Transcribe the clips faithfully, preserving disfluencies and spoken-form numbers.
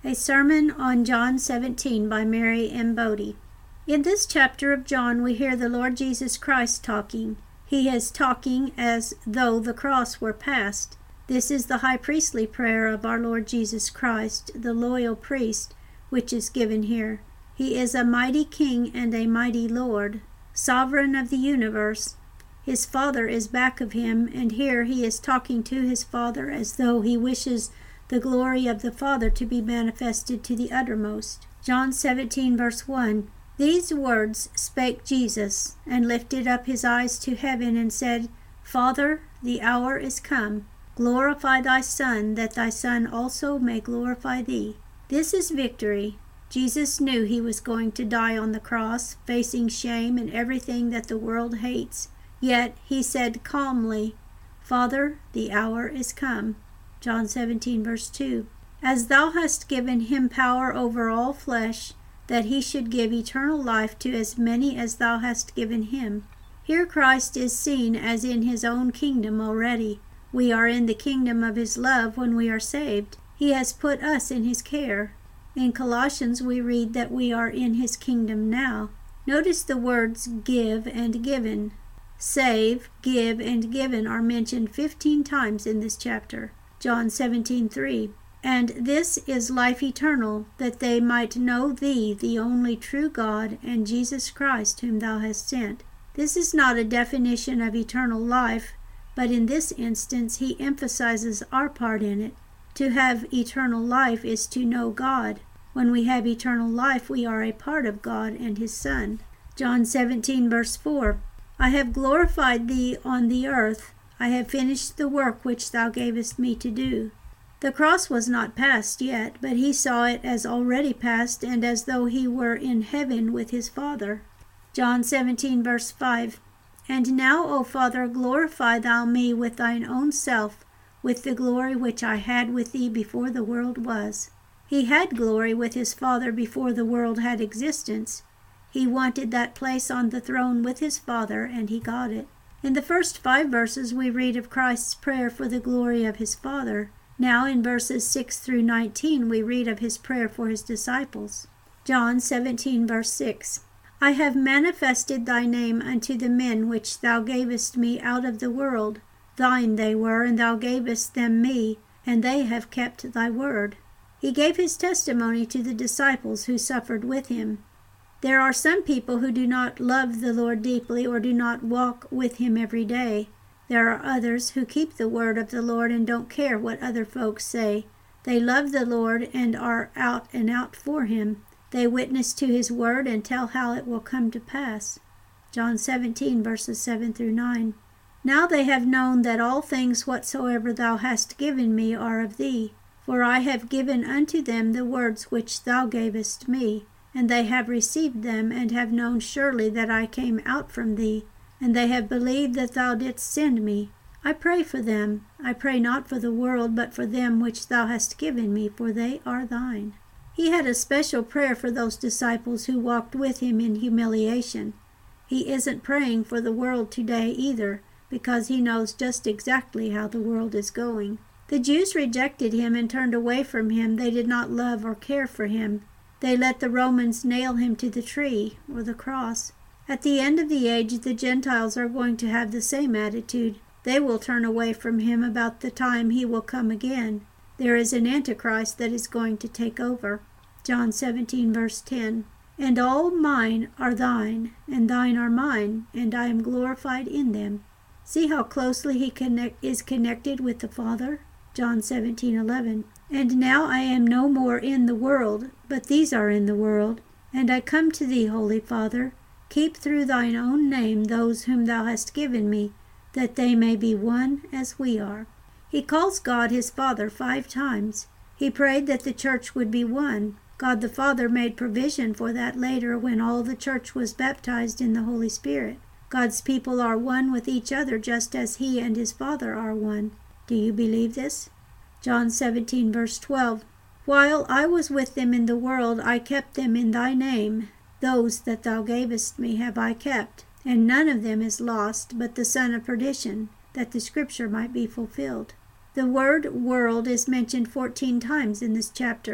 A sermon on John seventeen by Mary M. Bodie. In this chapter of John, we hear the Lord Jesus Christ talking. He is talking as though the cross were past. This is the high priestly prayer of our Lord Jesus Christ, the loyal priest, which is given here. He is a mighty King and a mighty Lord, sovereign of the universe. His Father is back of him, and here he is talking to his Father as though he wishes the glory of the Father to be manifested to the uttermost. John seventeen, verse one. These words spake Jesus, and lifted up his eyes to heaven, and said, Father, the hour is come. Glorify thy Son, that thy Son also may glorify thee. This is victory. Jesus knew he was going to die on the cross, facing shame and everything that the world hates. Yet he said calmly, Father, the hour is come. John seventeen, verse two. As thou hast given him power over all flesh, that he should give eternal life to as many as thou hast given him. Here Christ is seen as in his own kingdom already. We are in the kingdom of his love when we are saved. He has put us in his care. In Colossians we read that we are in his kingdom now. Notice the words give and given. Save, give, and given are mentioned fifteen times in this chapter. John seventeen, three. And this is life eternal, that they might know thee, the only true God, and Jesus Christ, whom thou hast sent. This is not a definition of eternal life, but in this instance he emphasizes our part in it. To have eternal life is to know God. When we have eternal life, we are a part of God and his Son. John seventeen, verse four. I have glorified thee on the earth. I have finished the work which thou gavest me to do. The cross was not past yet, but he saw it as already past, and as though he were in heaven with his Father. John seventeen, verse five. And now, O Father, glorify thou me with thine own self, with the glory which I had with thee before the world was. He had glory with his Father before the world had existence. He wanted that place on the throne with his Father, and he got it. In the first five verses we read of Christ's prayer for the glory of his Father. Now in verses six through nineteen we read of his prayer for his disciples. John seventeen, verse six. I have manifested thy name unto the men which thou gavest me out of the world. Thine they were, and thou gavest them me, and they have kept thy word. He gave his testimony to the disciples who suffered with him. There are some people who do not love the Lord deeply or do not walk with him every day. There are others who keep the word of the Lord and don't care what other folks say. They love the Lord and are out and out for him. They witness to his word and tell how it will come to pass. John seventeen, verses seven through nine. Now they have known that all things whatsoever thou hast given me are of thee. For I have given unto them the words which thou gavest me. And they have received them, and have known surely that I came out from thee, and they have believed that thou didst send me. I pray for them. I pray not for the world, but for them which thou hast given me, for they are thine. He had a special prayer for those disciples who walked with him in humiliation. He isn't praying for the world today either, because he knows just exactly how the world is going. The Jews rejected him and turned away from him. They did not love or care for him. They let the Romans nail him to the tree, or the cross. At the end of the age, the Gentiles are going to have the same attitude. They will turn away from him about the time he will come again. There is an Antichrist that is going to take over. John seventeen, verse ten. And all mine are thine, and thine are mine, and I am glorified in them. See how closely he connect, is connected with the Father? John seventeen, eleven. And now I am no more in the world, but these are in the world. And I come to thee, Holy Father. Keep through thine own name those whom thou hast given me, that they may be one as we are. He calls God his Father five times. He prayed that the church would be one. God the Father made provision for that later when all the church was baptized in the Holy Spirit. God's people are one with each other just as he and his Father are one. Do you believe this? John seventeen, verse twelve. While I was with them in the world, I kept them in thy name. Those that thou gavest me have I kept, and none of them is lost, but the son of perdition, that the scripture might be fulfilled. The word world is mentioned fourteen times in this chapter.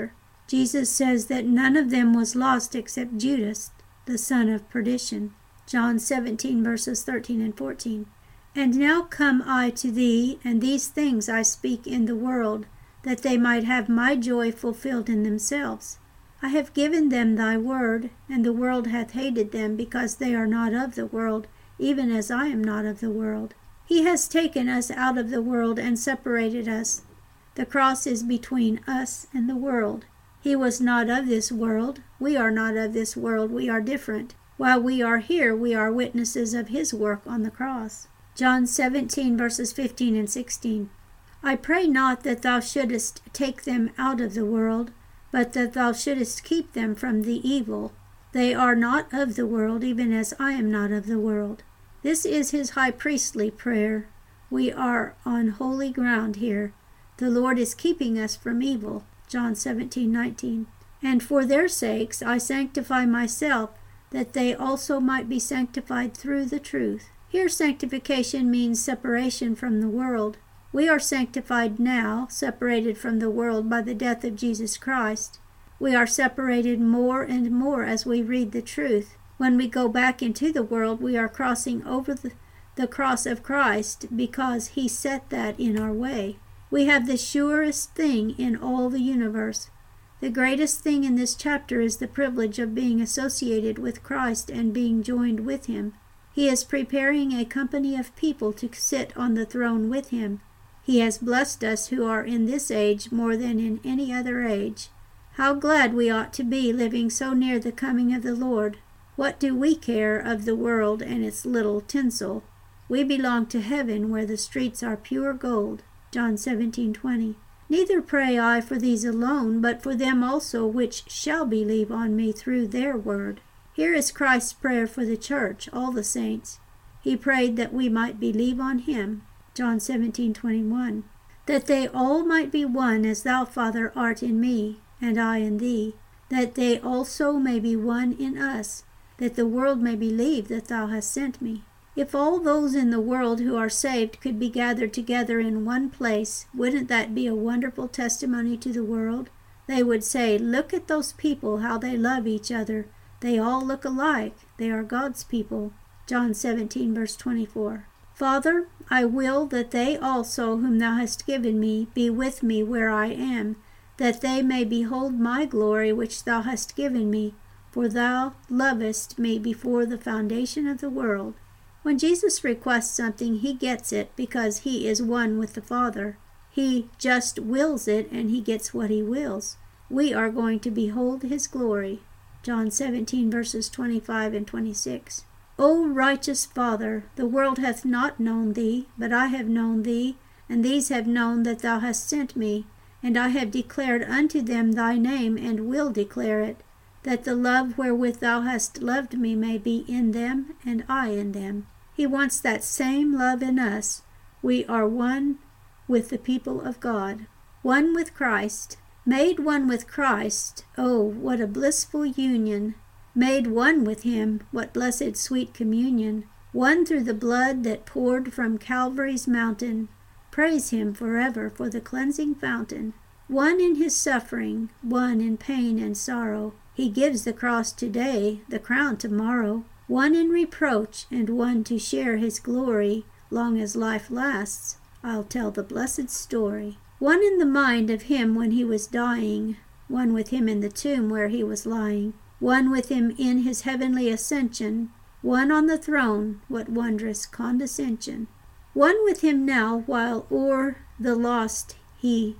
Jesus says that none of them was lost except Judas, the son of perdition. John seventeen, verses thirteen and fourteen. And now come I to thee, and these things I speak in the world, that they might have my joy fulfilled in themselves. I have given them thy word, and the world hath hated them, because they are not of the world, even as I am not of the world. He has taken us out of the world and separated us. The cross is between us and the world. He was not of this world. We are not of this world. We are different. While we are here, we are witnesses of his work on the cross. John seventeen, verses fifteen and sixteen. I pray not that thou shouldest take them out of the world, but that thou shouldest keep them from the evil. They are not of the world, even as I am not of the world. This is his high priestly prayer. We are on holy ground here. The Lord is keeping us from evil. John seventeen, nineteen. And for their sakes I sanctify myself, that they also might be sanctified through the truth. Here sanctification means separation from the world. We are sanctified now, separated from the world by the death of Jesus Christ. We are separated more and more as we read the truth. When we go back into the world, we are crossing over the, the cross of Christ because he set that in our way. We have the surest thing in all the universe. The greatest thing in this chapter is the privilege of being associated with Christ and being joined with him. He is preparing a company of people to sit on the throne with him. He has blessed us who are in this age more than in any other age. How glad we ought to be living so near the coming of the Lord. What do we care of the world and its little tinsel? We belong to heaven where the streets are pure gold. John seventeen, twenty. Neither pray I for these alone, but for them also which shall believe on me through their word. Here is Christ's prayer for the church, all the saints. He prayed that we might believe on him. John seventeen, twenty-one. That they all might be one as thou, Father, art in me, and I in thee, that they also may be one in us, that the world may believe that thou hast sent me. If all those in the world who are saved could be gathered together in one place, wouldn't that be a wonderful testimony to the world? They would say, look at those people, how they love each other. They all look alike. They are God's people. John seventeen, verse twenty-four. Father, I will that they also whom thou hast given me be with me where I am, that they may behold my glory which thou hast given me, for thou lovest me before the foundation of the world. When Jesus requests something, he gets it because he is one with the Father. He just wills it and he gets what he wills. We are going to behold his glory. John seventeen, verses twenty-five and twenty-six. O righteous Father, the world hath not known thee, but I have known thee, and these have known that thou hast sent me, and I have declared unto them thy name, and will declare it, that the love wherewith thou hast loved me may be in them, and I in them. He wants that same love in us. We are one with the people of God, one with Christ. Made one with Christ, oh, what a blissful union. Made one with him, what blessed sweet communion. One through the blood that poured from Calvary's mountain. Praise him forever for the cleansing fountain. One in his suffering, one in pain and sorrow. He gives the cross today, the crown tomorrow. One in reproach, and one to share his glory. Long as life lasts, I'll tell the blessed story. One in the mind of him when he was dying, one with him in the tomb where he was lying, one with him in his heavenly ascension, one on the throne, what wondrous condescension. One with him now while o'er the lost he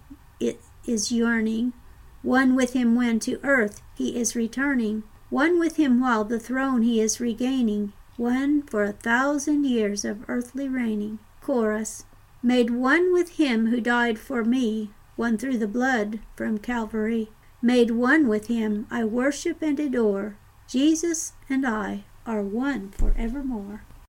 is yearning, one with him when to earth he is returning, one with him while the throne he is regaining, one for a thousand years of earthly reigning. Chorus. Made one with him who died for me, one through the blood from Calvary. Made one with him, I worship and adore. Jesus and I are one forevermore.